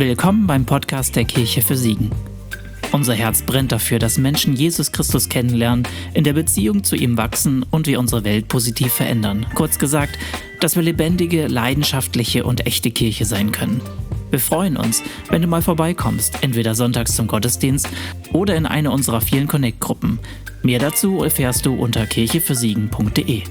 Willkommen beim Podcast der Kirche für Siegen. Unser Herz brennt dafür, dass Menschen Jesus Christus kennenlernen, in der Beziehung zu ihm wachsen und wir unsere Welt positiv verändern. Kurz gesagt, dass wir lebendige, leidenschaftliche und echte Kirche sein können. Wir freuen uns, wenn du mal vorbeikommst, entweder sonntags zum Gottesdienst oder in eine unserer vielen Connect-Gruppen. Mehr dazu erfährst du unter kirchefürsiegen.de.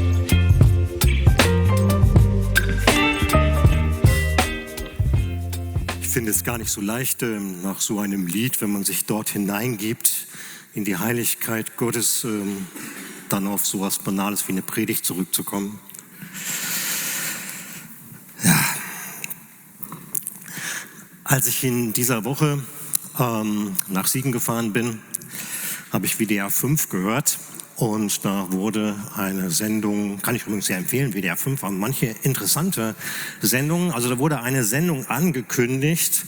Ich finde es gar nicht so leicht, nach so einem Lied, wenn man sich dort hineingibt, in die Heiligkeit Gottes, dann auf so etwas Banales wie eine Predigt zurückzukommen. Ja. Als ich in dieser Woche nach Siegen gefahren bin, habe ich WDR 5 gehört. Und da wurde eine Sendung, kann ich übrigens sehr empfehlen, WDR 5 haben manche interessante Sendungen. Also da wurde eine Sendung angekündigt,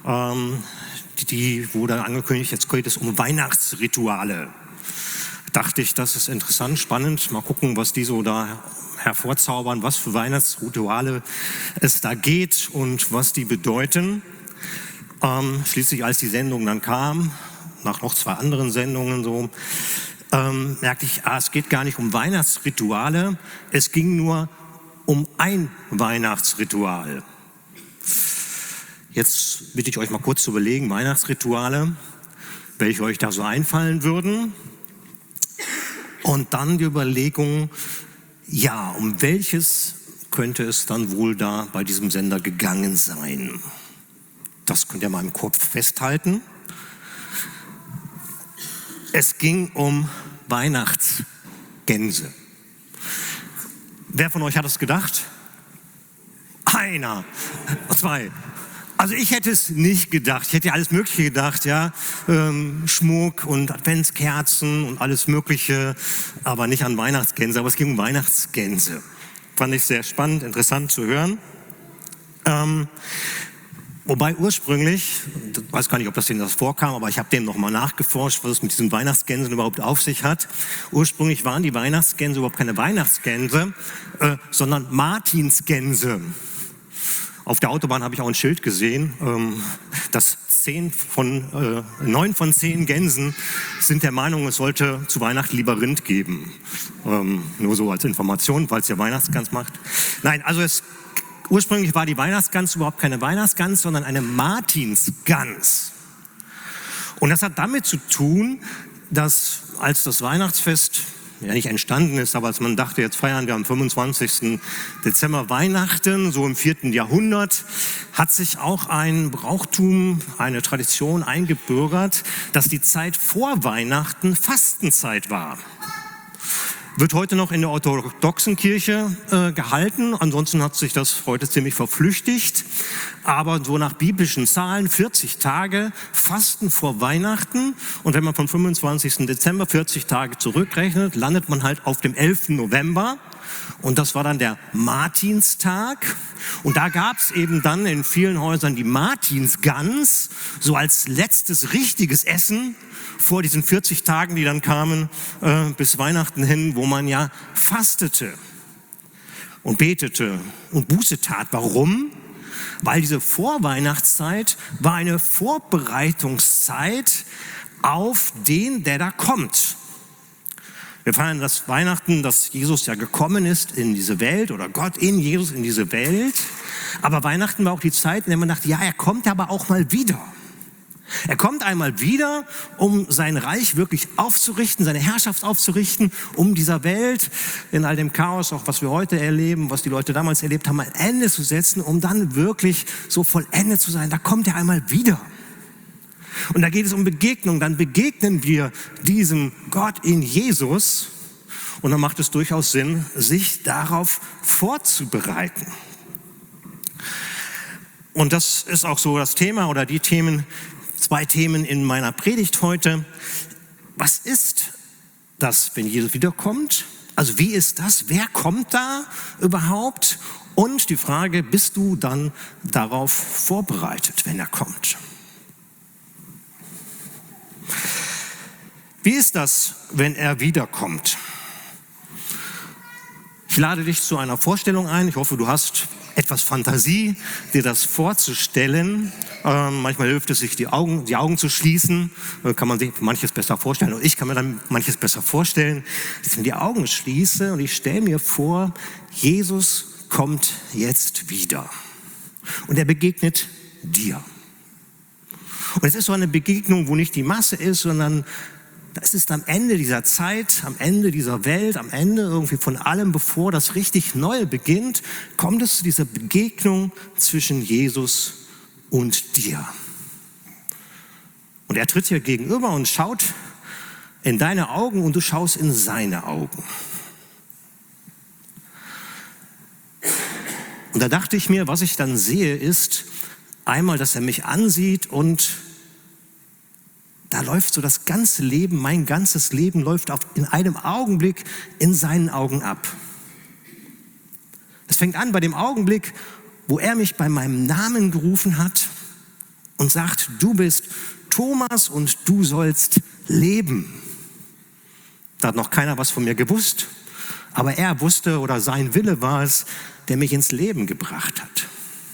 die wurde angekündigt, jetzt geht es um Weihnachtsrituale. Dachte ich, das ist interessant, spannend. Mal gucken, was die so da hervorzaubern, was für Weihnachtsrituale es da geht und was die bedeuten. Schließlich, als die Sendung dann kam, nach noch 2 anderen Sendungen so, merkte ich, es geht gar nicht um Weihnachtsrituale, es ging nur um ein Weihnachtsritual. Jetzt bitte ich euch mal kurz zu überlegen, Weihnachtsrituale, welche euch da so einfallen würden. Und dann die Überlegung, ja, um welches könnte es dann wohl da bei diesem Sender gegangen sein? Das könnt ihr mal im Kopf festhalten. Es ging um Weihnachtsgänse. Wer von euch hat es gedacht? Einer, 2. Also ich hätte es nicht gedacht. Ich hätte ja alles Mögliche gedacht, ja, Schmuck und Adventskerzen und alles Mögliche, aber nicht an Weihnachtsgänse. Aber es ging um Weihnachtsgänse. Fand ich sehr spannend, interessant zu hören. Wobei ursprünglich, ich weiß gar nicht, ob das denen das vorkam, aber ich habe dem nochmal nachgeforscht, was es mit diesen Weihnachtsgänsen überhaupt auf sich hat. Ursprünglich waren die Weihnachtsgänse überhaupt keine Weihnachtsgänse, sondern Martinsgänse. Auf der Autobahn habe ich auch ein Schild gesehen, dass 9 von 10 Gänsen sind der Meinung, es sollte zu Weihnachten lieber Rind geben. Nur so als Information, falls ihr Weihnachtsgans macht. Nein, also ursprünglich war die Weihnachtsgans überhaupt keine Weihnachtsgans, sondern eine Martinsgans. Und das hat damit zu tun, dass als das Weihnachtsfest ja nicht entstanden ist, aber als man dachte, jetzt feiern wir am 25. Dezember Weihnachten, so im 4. Jahrhundert, hat sich auch ein Brauchtum, eine Tradition eingebürgert, dass die Zeit vor Weihnachten Fastenzeit war. Wird heute noch in der orthodoxen Kirche gehalten. Ansonsten hat sich das heute ziemlich verflüchtigt. Aber so nach biblischen Zahlen 40 Tage Fasten vor Weihnachten. Und wenn man vom 25. Dezember 40 Tage zurückrechnet, landet man halt auf dem 11. November. Und das war dann der Martinstag. Und da gab es eben dann in vielen Häusern die Martinsgans, so als letztes richtiges Essen vor diesen 40 Tagen, die dann kamen bis Weihnachten hin, wo man ja fastete und betete und Buße tat. Warum? Weil diese Vorweihnachtszeit war eine Vorbereitungszeit auf den, der da kommt. Wir feiern das Weihnachten, dass Jesus ja gekommen ist in diese Welt oder Gott in Jesus in diese Welt. Aber Weihnachten war auch die Zeit, in der man dachte, ja, er kommt aber auch mal wieder. Er kommt einmal wieder, um sein Reich wirklich aufzurichten, seine Herrschaft aufzurichten, um dieser Welt in all dem Chaos, auch was wir heute erleben, was die Leute damals erlebt haben, ein Ende zu setzen, um dann wirklich so vollendet zu sein. Da kommt er einmal wieder. Und da geht es um Begegnung. Dann begegnen wir diesem Gott in Jesus. Und dann macht es durchaus Sinn, sich darauf vorzubereiten. Und das ist auch so das Thema oder die Themen, 2 Themen in meiner Predigt heute. Was ist das, wenn Jesus wiederkommt? Also wie ist das? Wer kommt da überhaupt? Und die Frage, bist du dann darauf vorbereitet, wenn er kommt? Wie ist das, wenn er wiederkommt? Ich lade dich zu einer Vorstellung ein. Ich hoffe, du hast etwas Fantasie, dir das vorzustellen. Manchmal hilft es sich, die Augen zu schließen. Kann man sich manches besser vorstellen. Und ich kann mir dann manches besser vorstellen. Dass ich mir die Augen schließe und ich stelle mir vor, Jesus kommt jetzt wieder. Und er begegnet dir. Und es ist so eine Begegnung, wo nicht die Masse ist, sondern das ist am Ende dieser Zeit, am Ende dieser Welt, am Ende irgendwie von allem, bevor das richtig Neue beginnt, kommt es zu dieser Begegnung zwischen Jesus und dir. Und er tritt dir gegenüber und schaut in deine Augen und du schaust in seine Augen. Und da dachte ich mir, was ich dann sehe, ist einmal, dass er mich ansieht und da läuft so das ganze Leben, mein ganzes Leben läuft in einem Augenblick in seinen Augen ab. Es fängt an bei dem Augenblick, wo er mich bei meinem Namen gerufen hat und sagt, du bist Thomas und du sollst leben. Da hat noch keiner was von mir gewusst, aber er wusste oder sein Wille war es, der mich ins Leben gebracht hat.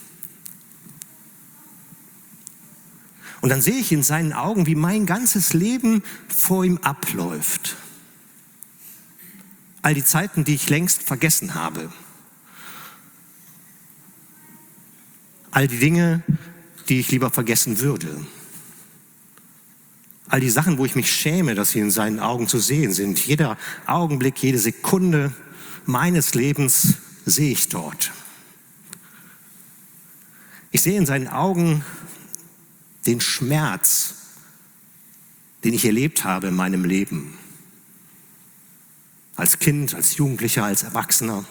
Und dann sehe ich in seinen Augen, wie mein ganzes Leben vor ihm abläuft. All die Zeiten, die ich längst vergessen habe. All die Dinge, die ich lieber vergessen würde. All die Sachen, wo ich mich schäme, dass sie in seinen Augen zu sehen sind. Jeder Augenblick, jede Sekunde meines Lebens sehe ich dort. Ich sehe in seinen Augen den Schmerz, den ich erlebt habe in meinem Leben. Als Kind, als Jugendlicher, als Erwachsener.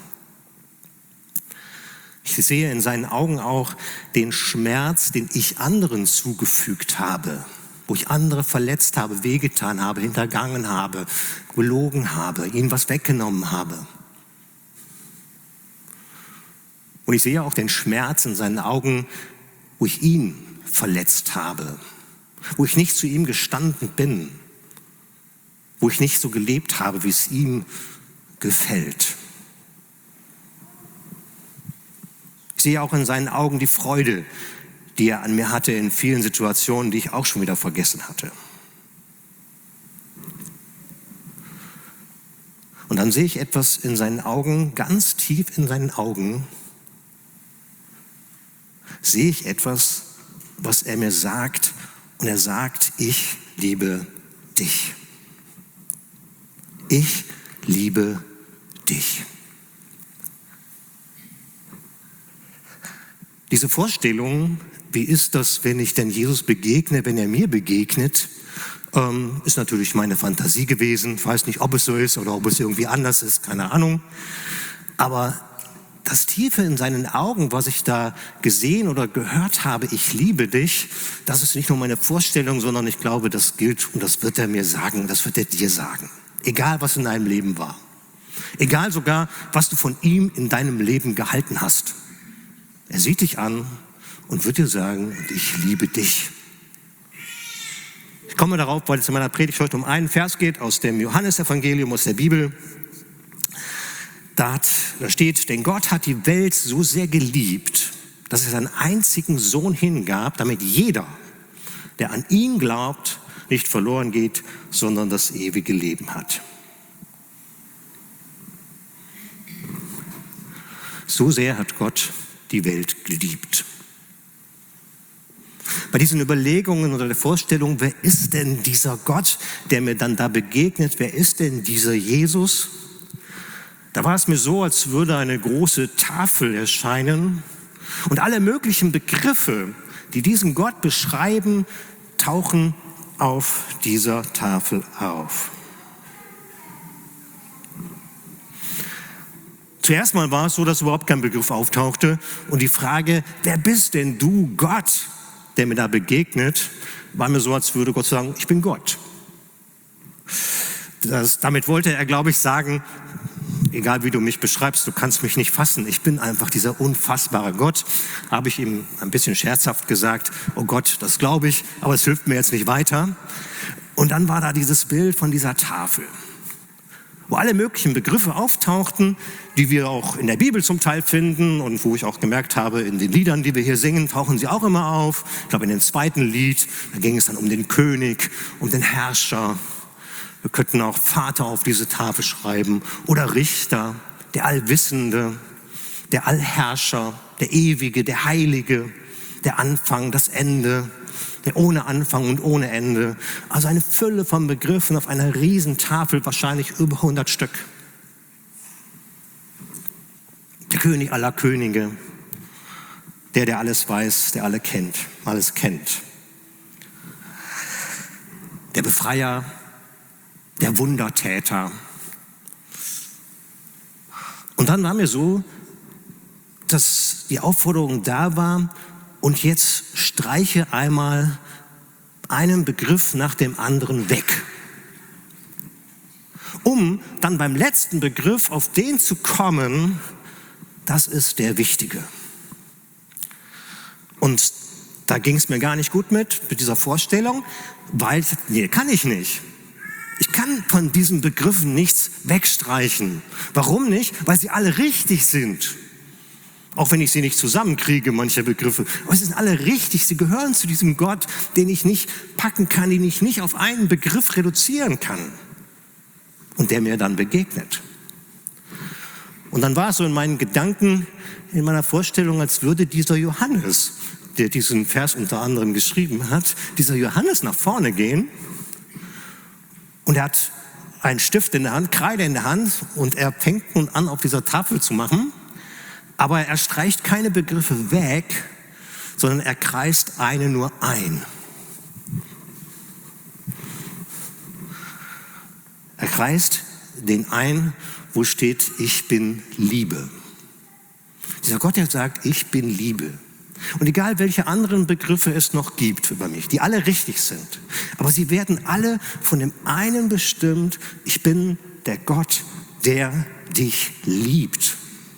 Ich sehe in seinen Augen auch den Schmerz, den ich anderen zugefügt habe, wo ich andere verletzt habe, wehgetan habe, hintergangen habe, gelogen habe, ihnen was weggenommen habe. Und ich sehe auch den Schmerz in seinen Augen, wo ich ihn verletzt habe, wo ich nicht zu ihm gestanden bin, wo ich nicht so gelebt habe, wie es ihm gefällt. Ich sehe auch in seinen Augen die Freude, die er an mir hatte in vielen Situationen, die ich auch schon wieder vergessen hatte. Und dann sehe ich etwas in seinen Augen, ganz tief in seinen Augen, sehe ich etwas, was er mir sagt, und er sagt, ich liebe dich. Ich liebe dich. Diese Vorstellung, wie ist das, wenn ich denn Jesus begegne, wenn er mir begegnet, ist natürlich meine Fantasie gewesen. Ich weiß nicht, ob es so ist oder ob es irgendwie anders ist, keine Ahnung. Aber das Tiefe in seinen Augen, was ich da gesehen oder gehört habe, ich liebe dich, das ist nicht nur meine Vorstellung, sondern ich glaube, das gilt und das wird er mir sagen, das wird er dir sagen. Egal, was in deinem Leben war. Egal sogar, was du von ihm in deinem Leben gehalten hast. Er sieht dich an und wird dir sagen, ich liebe dich. Ich komme darauf, weil es in meiner Predigt heute um einen Vers geht aus dem Johannesevangelium, aus der Bibel. Da steht, denn Gott hat die Welt so sehr geliebt, dass er seinen einzigen Sohn hingab, damit jeder, der an ihn glaubt, nicht verloren geht, sondern das ewige Leben hat. So sehr hat Gott die Welt geliebt. Bei diesen Überlegungen oder der Vorstellung, wer ist denn dieser Gott, der mir dann da begegnet, wer ist denn dieser Jesus? Da war es mir so, als würde eine große Tafel erscheinen und alle möglichen Begriffe, die diesen Gott beschreiben, tauchen auf dieser Tafel auf. Zuerst mal war es so, dass überhaupt kein Begriff auftauchte und die Frage, wer bist denn du, Gott, der mir da begegnet, war mir so, als würde Gott sagen, ich bin Gott. Damit wollte er, glaube ich, sagen, egal wie du mich beschreibst, du kannst mich nicht fassen. Ich bin einfach dieser unfassbare Gott. Habe ich ihm ein bisschen scherzhaft gesagt, oh Gott, das glaube ich, aber es hilft mir jetzt nicht weiter. Und dann war da dieses Bild von dieser Tafel. wo alle möglichen Begriffe auftauchten, die wir auch in der Bibel zum Teil finden und wo ich auch gemerkt habe, in den Liedern, die wir hier singen, tauchen sie auch immer auf. Ich glaube, in dem zweiten Lied, da ging es dann um den König, um den Herrscher. Wir könnten auch Vater auf diese Tafel schreiben oder Richter, der Allwissende, der Allherrscher, der Ewige, der Heilige, der Anfang, das Ende, der ohne Anfang und ohne Ende. Also eine Fülle von Begriffen auf einer riesen Tafel, wahrscheinlich über 100 Stück. Der König aller Könige, der alles weiß, der alles kennt. Der Befreier, der Wundertäter. Und dann war mir so, dass die Aufforderung da war, und jetzt streiche einmal einen Begriff nach dem anderen weg, um dann beim letzten Begriff auf den zu kommen, das ist der Wichtige. Und da ging es mir gar nicht gut mit dieser Vorstellung, weil, nee, kann ich nicht. Ich kann von diesen Begriffen nichts wegstreichen. Warum nicht? Weil sie alle richtig sind. Auch wenn ich sie nicht zusammenkriege, manche Begriffe. Aber sie sind alle richtig. Sie gehören zu diesem Gott, den ich nicht packen kann, den ich nicht auf einen Begriff reduzieren kann. Und der mir dann begegnet. Und dann war es so in meinen Gedanken, in meiner Vorstellung, als würde dieser Johannes, der diesen Vers unter anderem geschrieben hat, dieser Johannes nach vorne gehen. Und er hat einen Stift in der Hand, Kreide in der Hand, und er fängt nun an, auf dieser Tafel zu machen. Aber er streicht keine Begriffe weg, sondern er kreist eine nur ein. Er kreist den ein, wo steht, ich bin Liebe. Dieser Gott, der sagt, ich bin Liebe. Und egal, welche anderen Begriffe es noch gibt über mich, die alle richtig sind, aber sie werden alle von dem einen bestimmt, ich bin der Gott, der dich liebt.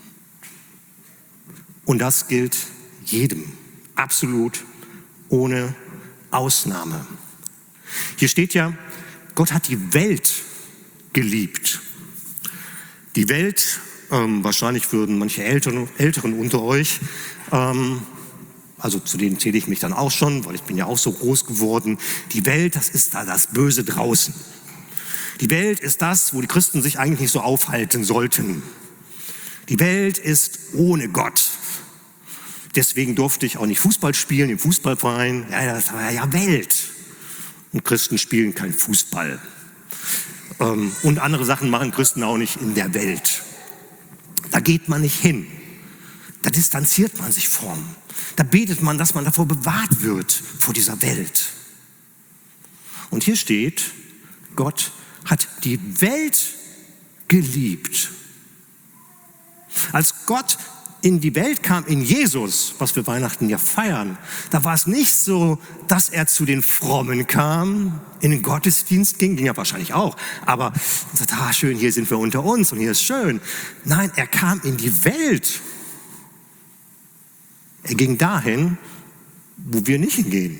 Und das gilt jedem, absolut, ohne Ausnahme. Hier steht ja, Gott hat die Welt geliebt. Die Welt, wahrscheinlich würden manche Älteren unter euch, also zu denen zähle ich mich dann auch schon, weil ich bin ja auch so groß geworden, die Welt, das ist da das Böse draußen. Die Welt ist das, wo die Christen sich eigentlich nicht so aufhalten sollten. Die Welt ist ohne Gott. Deswegen durfte ich auch nicht Fußball spielen im Fußballverein. Ja, das war ja Welt. Und Christen spielen kein Fußball. Und andere Sachen machen Christen auch nicht in der Welt. Da geht man nicht hin. Da distanziert man sich von. Da betet man, dass man davor bewahrt wird, vor dieser Welt. Und hier steht, Gott hat die Welt geliebt. Als Gott in die Welt kam, in Jesus, was wir Weihnachten ja feiern, da war es nicht so, dass er zu den Frommen kam, in den Gottesdienst ging ja wahrscheinlich auch, aber sagte, schön, hier sind wir unter uns und hier ist schön. Nein, er kam in die Welt. Er ging dahin, wo wir nicht hingehen.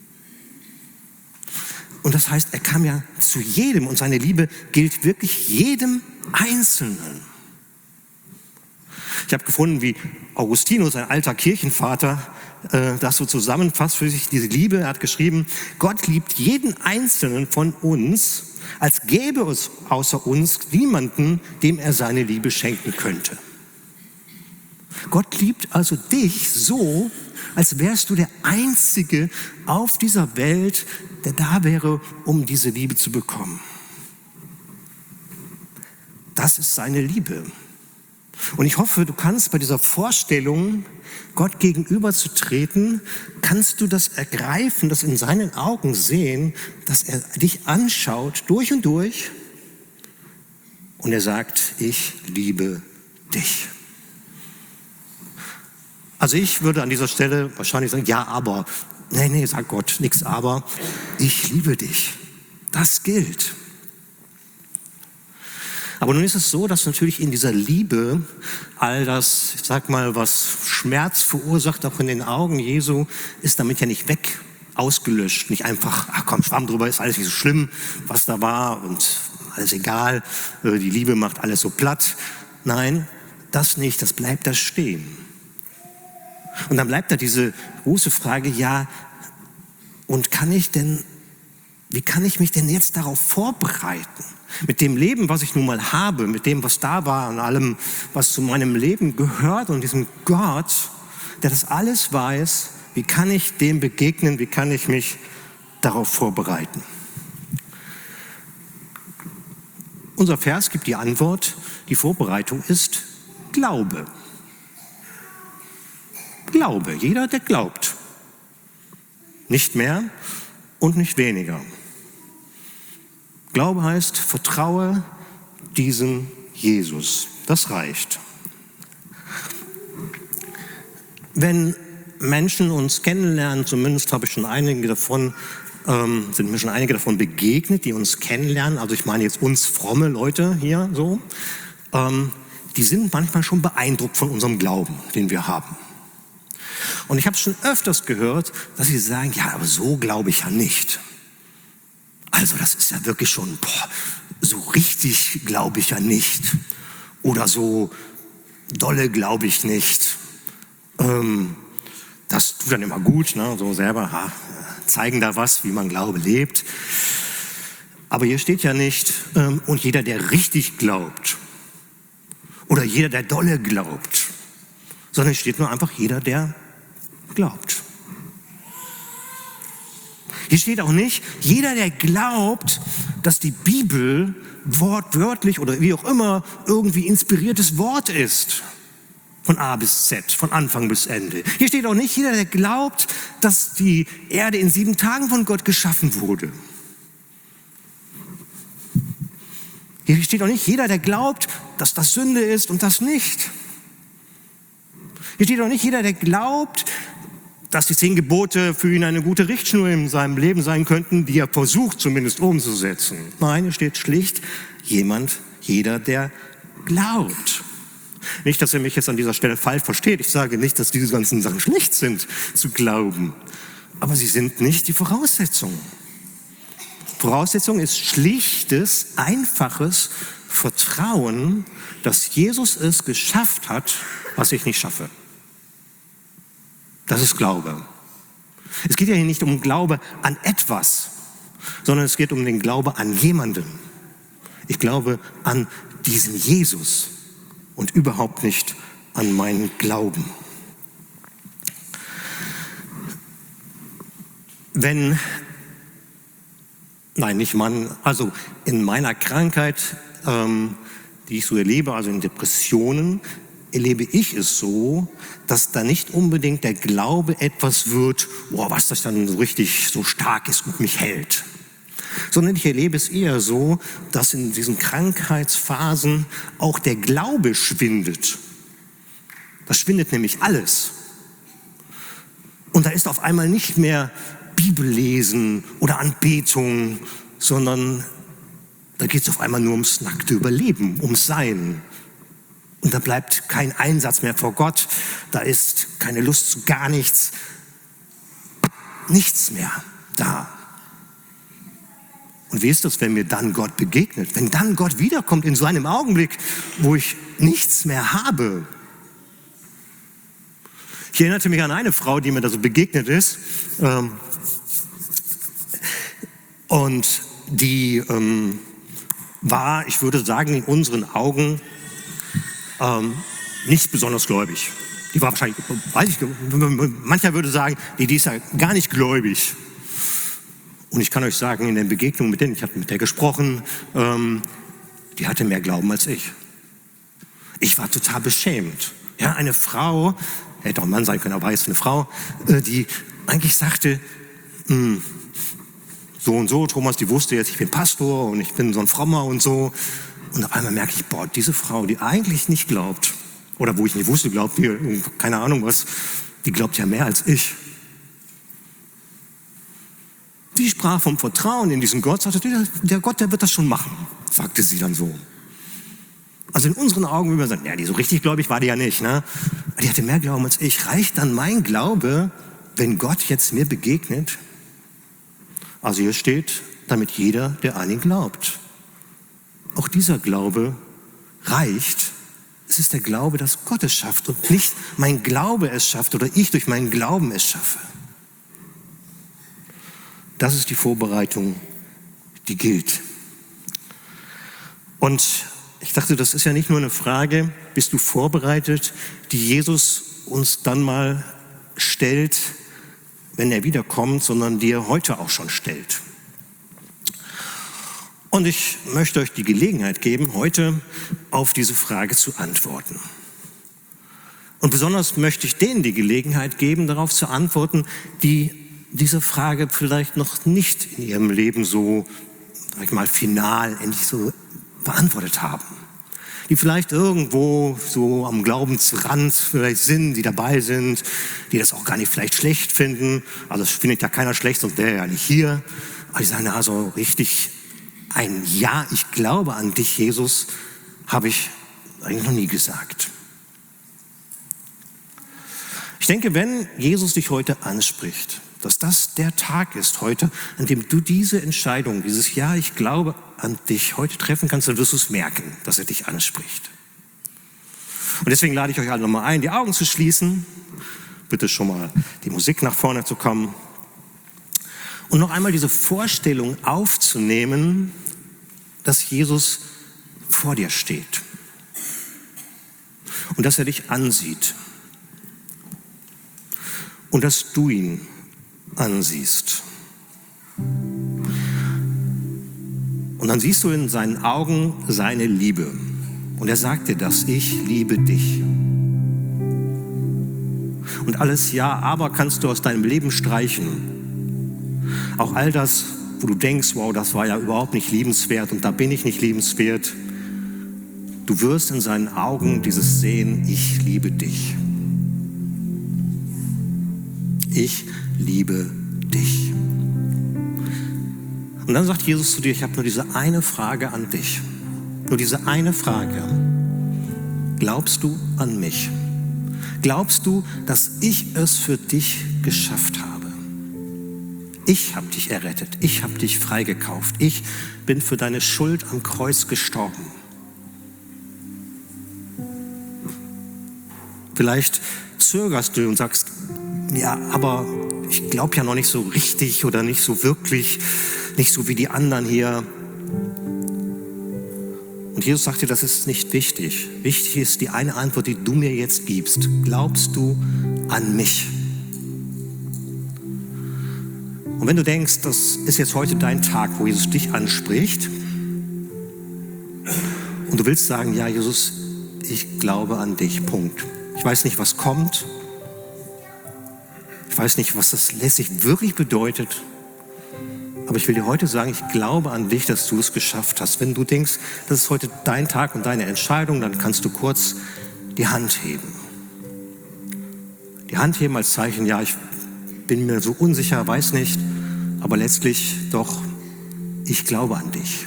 Und das heißt, er kam ja zu jedem und seine Liebe gilt wirklich jedem Einzelnen. Ich habe gefunden, wie Augustinus, ein alter Kirchenvater, das so zusammenfasst für sich, diese Liebe. Er hat geschrieben, Gott liebt jeden Einzelnen von uns, als gäbe es außer uns niemanden, dem er seine Liebe schenken könnte. Gott liebt also dich so, als wärst du der Einzige auf dieser Welt, der da wäre, um diese Liebe zu bekommen. Das ist seine Liebe. Und ich hoffe, du kannst bei dieser Vorstellung, Gott gegenüberzutreten, kannst du das ergreifen, das in seinen Augen sehen, dass er dich anschaut, durch und durch, und er sagt, ich liebe dich. Also ich würde an dieser Stelle wahrscheinlich sagen, ja, aber, nee, sagt Gott, nichts aber, ich liebe dich. Das gilt. Aber nun ist es so, dass natürlich in dieser Liebe all das, ich sag mal, was Schmerz verursacht, auch in den Augen Jesu, ist damit ja nicht weg, ausgelöscht. Nicht einfach, ach komm, Schwamm drüber, ist alles nicht so schlimm, was da war und alles egal, die Liebe macht alles so platt. Nein, das nicht, das bleibt da stehen. Und dann bleibt da diese große Frage, ja, und wie kann ich mich denn jetzt darauf vorbereiten? Mit dem Leben, was ich nun mal habe, mit dem, was da war, und allem, was zu meinem Leben gehört und diesem Gott, der das alles weiß, wie kann ich dem begegnen, wie kann ich mich darauf vorbereiten? Unser Vers gibt die Antwort, die Vorbereitung ist Glaube. Glaube, jeder, der glaubt. Nicht mehr und nicht weniger. Glaube heißt, vertraue diesem Jesus. Das reicht. Wenn Menschen uns kennenlernen, zumindest sind mir schon einige davon begegnet, die uns kennenlernen, also ich meine jetzt uns fromme Leute hier so, die sind manchmal schon beeindruckt von unserem Glauben, den wir haben. Und ich habe schon öfters gehört, dass sie sagen, ja, aber so glaube ich ja nicht. Also das ist ja wirklich schon, so richtig glaube ich ja nicht. Oder so dolle glaube ich nicht. Das tut dann immer gut, ne? So selber zeigen da was, wie man Glaube lebt. Aber hier steht ja nicht, und jeder, der richtig glaubt. Oder jeder, der dolle glaubt. Sondern es steht nur einfach jeder, der glaubt. Hier steht auch nicht, jeder, der glaubt, dass die Bibel wortwörtlich oder wie auch immer irgendwie inspiriertes Wort ist. Von A bis Z, von Anfang bis Ende. Hier steht auch nicht, jeder, der glaubt, dass die Erde in 7 Tagen von Gott geschaffen wurde. Hier steht auch nicht, jeder, der glaubt, dass das Sünde ist und das nicht. Hier steht auch nicht, jeder, der glaubt, dass die 10 Gebote für ihn eine gute Richtschnur in seinem Leben sein könnten, die er versucht zumindest umzusetzen. Nein, hier steht schlicht jeder, der glaubt. Nicht, dass ihr mich jetzt an dieser Stelle falsch versteht. Ich sage nicht, dass diese ganzen Sachen schlecht sind, zu glauben. Aber sie sind nicht die Voraussetzung. Voraussetzung ist schlichtes, einfaches Vertrauen, dass Jesus es geschafft hat, was ich nicht schaffe. Das ist Glaube. Es geht ja hier nicht um Glaube an etwas, sondern es geht um den Glaube an jemanden. Ich glaube an diesen Jesus und überhaupt nicht an meinen Glauben. Also in meiner Krankheit, die ich so erlebe, also in Depressionen, erlebe ich es so, dass da nicht unbedingt der Glaube etwas wird, was das dann so richtig so stark ist und mich hält. Sondern ich erlebe es eher so, dass in diesen Krankheitsphasen auch der Glaube schwindet. Das schwindet nämlich alles. Und da ist auf einmal nicht mehr Bibellesen oder Anbetung, sondern da geht es auf einmal nur ums nackte Überleben, ums Sein. Und da bleibt kein Einsatz mehr vor Gott, da ist keine Lust zu gar nichts, nichts mehr da. Und wie ist das, wenn mir dann Gott begegnet? Wenn dann Gott wiederkommt in so einem Augenblick, wo ich nichts mehr habe? Ich erinnerte mich an eine Frau, die mir da so begegnet ist. Und die war, ich würde sagen, in unseren Augen nicht besonders gläubig. Die war wahrscheinlich, mancher würde sagen, die ist ja gar nicht gläubig. Und ich kann euch sagen, in den Begegnungen mit denen, ich habe mit der gesprochen, die hatte mehr Glauben als ich. Ich war total beschämt. Ja, eine Frau, hätte auch ein Mann sein können, aber war jetzt eine Frau, die eigentlich sagte, so und so, Thomas, die wusste jetzt, ich bin Pastor und ich bin so ein Frommer und so. Und auf einmal merke ich, diese Frau, die eigentlich nicht glaubt, oder wo ich nicht wusste, glaubt die, keine Ahnung was, die glaubt ja mehr als ich. Sie sprach vom Vertrauen in diesen Gott, sagte, der Gott, der wird das schon machen, sagte sie dann so. Also in unseren Augen würde man sagen, ja, die so richtig gläubig war die ja nicht, ne? Die hatte mehr Glauben als ich. Reicht dann mein Glaube, wenn Gott jetzt mir begegnet? Also hier steht, damit jeder, der an ihn glaubt. auch dieser Glaube reicht. Es ist der Glaube, dass Gott es schafft und nicht mein Glaube es schafft oder ich durch meinen Glauben es schaffe. Das ist die Vorbereitung, die gilt. Und ich dachte, das ist ja nicht nur eine Frage, bist du vorbereitet, die Jesus uns dann mal stellt, wenn er wiederkommt, sondern die er heute auch schon stellt. Und ich möchte euch die Gelegenheit geben, heute auf diese Frage zu antworten. Und besonders möchte ich denen die Gelegenheit geben, darauf zu antworten, die diese Frage vielleicht noch nicht in ihrem Leben so, sag ich mal, final, endlich so beantwortet haben. Die vielleicht irgendwo so am Glaubensrand vielleicht sind, die dabei sind, die das auch gar nicht vielleicht schlecht finden. Also das findet ja keiner schlecht, sonst wäre er ja nicht hier. Aber die sagen, also richtig ein Ja, ich glaube an dich, Jesus, habe ich eigentlich noch nie gesagt. Ich denke, wenn Jesus dich heute anspricht, dass das der Tag ist heute, an dem du diese Entscheidung, dieses Ja, ich glaube an dich heute treffen kannst, dann wirst du es merken, dass er dich anspricht. Und deswegen lade ich euch alle nochmal ein, die Augen zu schließen, bitte schon mal die Musik nach vorne zu kommen und noch einmal diese Vorstellung aufzunehmen, dass Jesus vor dir steht und dass er dich ansieht und dass du ihn ansiehst. Und dann siehst du in seinen Augen seine Liebe. Und er sagt dir das, ich liebe dich. Und alles Ja, aber kannst du aus deinem Leben streichen. Auch all das, wo du denkst, wow, das war ja überhaupt nicht liebenswert und da bin ich nicht liebenswert. Du wirst in seinen Augen dieses sehen, ich liebe dich. Ich liebe dich. Und dann sagt Jesus zu dir, ich habe nur diese eine Frage an dich. Nur diese eine Frage. Glaubst du an mich? Glaubst du, dass ich es für dich geschafft habe? Ich habe dich errettet. Ich habe dich freigekauft. Ich bin für deine Schuld am Kreuz gestorben. Vielleicht zögerst du und sagst, ja, aber ich glaube ja noch nicht so richtig oder nicht so wirklich, nicht so wie die anderen hier. Und Jesus sagt dir, das ist nicht wichtig. Wichtig ist die eine Antwort, die du mir jetzt gibst. Glaubst du an mich? Und wenn du denkst, das ist jetzt heute dein Tag, wo Jesus dich anspricht und du willst sagen, ja Jesus, ich glaube an dich, Punkt. Ich weiß nicht, was kommt. Ich weiß nicht, was das letztlich wirklich bedeutet. Aber ich will dir heute sagen, ich glaube an dich, dass du es geschafft hast. Wenn du denkst, das ist heute dein Tag und deine Entscheidung, dann kannst du kurz die Hand heben. Die Hand heben als Zeichen, ja, ich bin mir so unsicher, weiß nicht, aber letztlich doch, ich glaube an dich.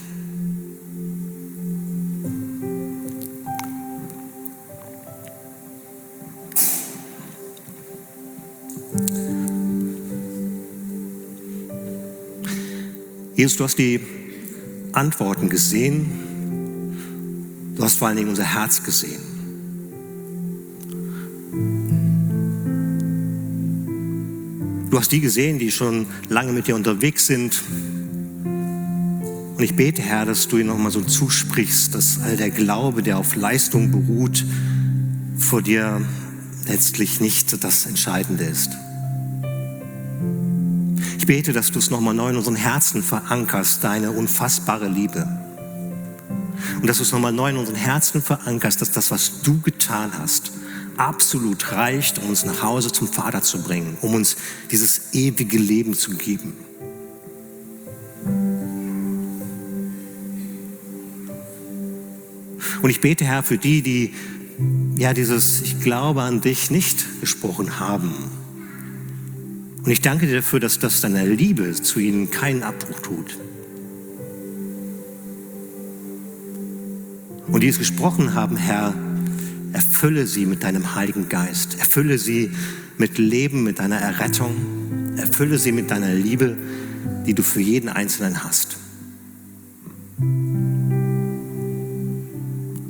Jesus, du hast die Antworten gesehen, du hast vor allen Dingen unser Herz gesehen. Du hast die gesehen, die schon lange mit dir unterwegs sind. Und ich bete, Herr, dass du ihnen nochmal so zusprichst, dass all der Glaube, der auf Leistung beruht, vor dir letztlich nicht das Entscheidende ist. Ich bete, dass du es nochmal neu in unseren Herzen verankerst, deine unfassbare Liebe. Und dass du es nochmal neu in unseren Herzen verankerst, dass das, was du getan hast, absolut reicht, um uns nach Hause zum Vater zu bringen, um uns dieses ewige Leben zu geben. Und ich bete, Herr, für die ja dieses Ich glaube an dich nicht gesprochen haben. Und ich danke dir dafür, dass das deiner Liebe zu ihnen keinen Abbruch tut. Und die es gesprochen haben, Herr, erfülle sie mit deinem Heiligen Geist. Erfülle sie mit Leben, mit deiner Errettung. Erfülle sie mit deiner Liebe, die du für jeden Einzelnen hast.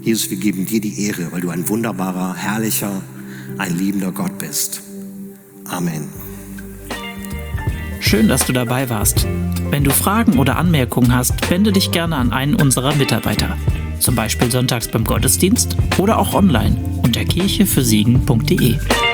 Jesus, wir geben dir die Ehre, weil du ein wunderbarer, herrlicher, ein liebender Gott bist. Amen. Schön, dass du dabei warst. Wenn du Fragen oder Anmerkungen hast, wende dich gerne an einen unserer Mitarbeiter. Zum Beispiel sonntags beim Gottesdienst oder auch online unter kirchefürsiegen.de.